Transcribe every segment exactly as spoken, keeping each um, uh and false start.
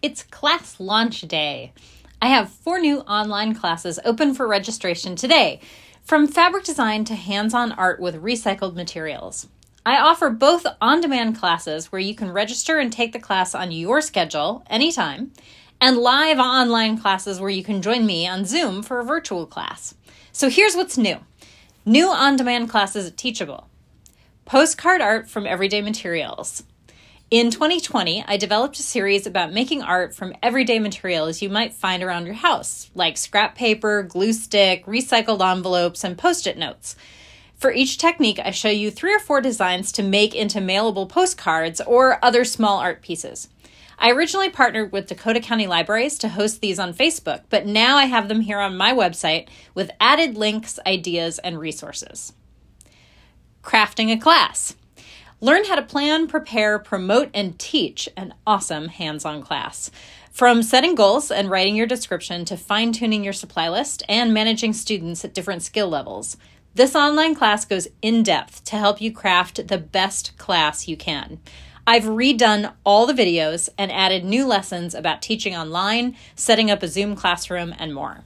It's class launch day. I have four new online classes open for registration today, from fabric design to hands-on art with recycled materials. I offer both on-demand classes where you can register and take the class on your schedule anytime, and live online classes where you can join me on Zoom for a virtual class. So here's what's new. New on-demand classes at Teachable. Postcard art from everyday materials. In twenty twenty, I developed a series about making art from everyday materials you might find around your house, like scrap paper, glue stick, recycled envelopes, and Post-it notes. For each technique, I show you three or four designs to make into mailable postcards or other small art pieces. I originally partnered with Dakota County Libraries to host these on Facebook, but now I have them here on my website with added links, ideas, and resources. Crafting a class. Learn how to plan, prepare, promote, and teach an awesome hands-on class. From setting goals and writing your description to fine-tuning your supply list and managing students at different skill levels, this online class goes in-depth to help you craft the best class you can. I've redone all the videos and added new lessons about teaching online, setting up a Zoom classroom, and more.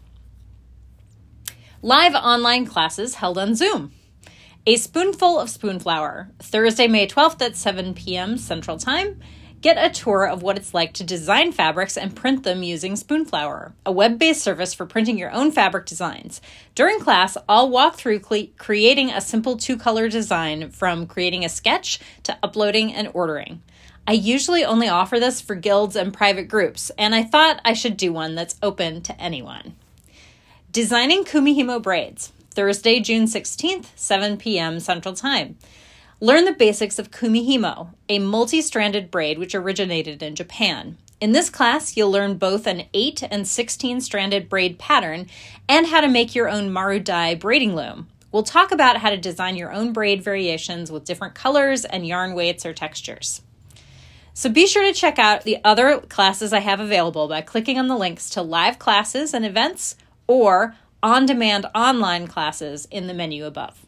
Live online classes held on Zoom. A Spoonful of Spoonflower, Thursday, May twelfth at seven p.m. Central Time. Get a tour of what it's like to design fabrics and print them using Spoonflower, a web-based service for printing your own fabric designs. During class, I'll walk through cle- creating a simple two-color design, from creating a sketch to uploading and ordering. I usually only offer this for guilds and private groups, and I thought I should do one that's open to anyone. Designing Kumihimo braids. Thursday, June sixteenth, seven p.m. Central Time. Learn the basics of kumihimo, a multi-stranded braid which originated in Japan. In this class, you'll learn both an eight and sixteen-stranded braid pattern and how to make your own marudai braiding loom. We'll talk about how to design your own braid variations with different colors and yarn weights or textures. So be sure to check out the other classes I have available by clicking on the links to live classes and events or on-demand online classes in the menu above.